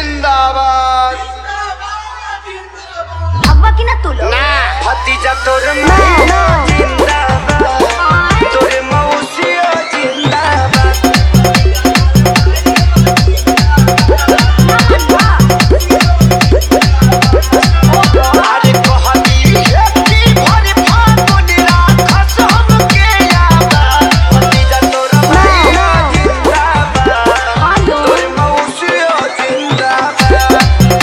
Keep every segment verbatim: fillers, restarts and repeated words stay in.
जिंदाबाद। भगवा की ना तू लोग ना भतीजा तोर मैया जिंदाबाद, तोर मौसिया जिंदाबाद। अरे कहती है कि भरी फागुन राखस हमके याद, भतीजा तोर मैया जिंदाबाद, तोर मौसिया जिंदाबाद।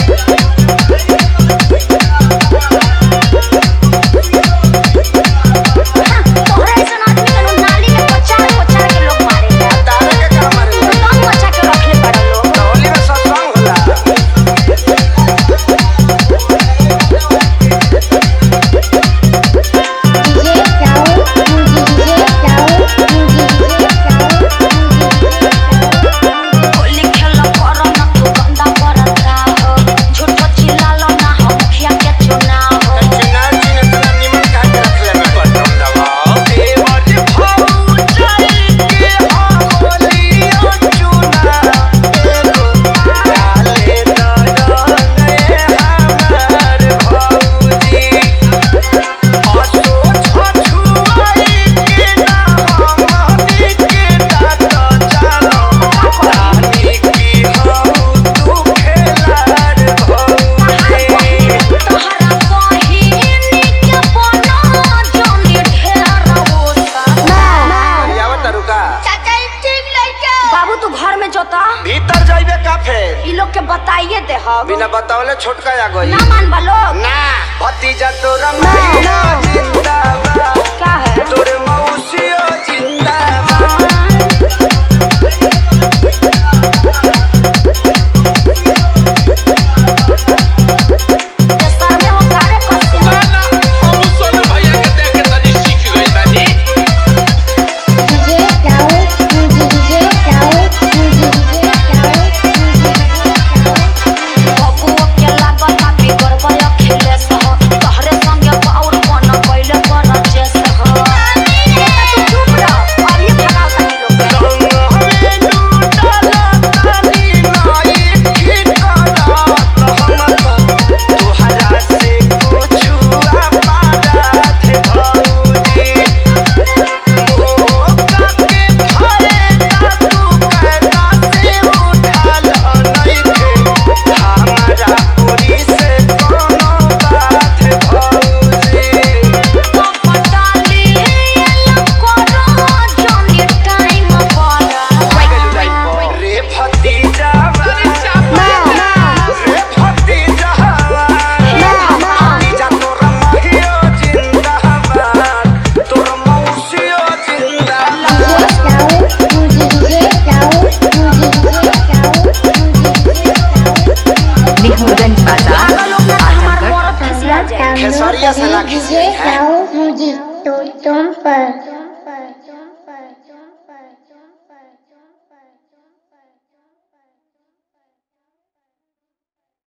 भीतर जाइबे का फेर ई लोग के बताइए दे हम बिना बतावले छोटका आ गई ना मान बलो ना भतीजा तोरा मैया जिंदाबाद, क्या है तोर मौसिया जिंदाबाद। ये सर में वो गाने कसते हैं हम सोनू भैया के देख के तनी सीख गइल बानी। डीजे जाओ डीजे जाओ डीजे जाओ बबुओ के लागत आ बिगड़ गया खेले सह तहरे संगे बाउर बन पहिले पर जेस ह तू चुप रह और ये भगाओ तनी लोग रंग में लूटला तानी नाई खिटरा, हम तोहरा से कुछु पाड़ा थे भौजी। मौका के भरे ना तू कैदा से उठाल नहीं थे, हमारा पूरी से कोनो बात है भौजी। पटाली ये करो जनी टाइम पर रे भतीजा रे भतीजा भतीजा तोरा मैया जिंदाबाद, तोरा मौसिया जिंदाबाद। जाओ डीजे जाओ निहुरगंज बाजार हमार मरद फसिया जाए खेसारिया से ना खिसी है। जाओ मुझे तो तुम पर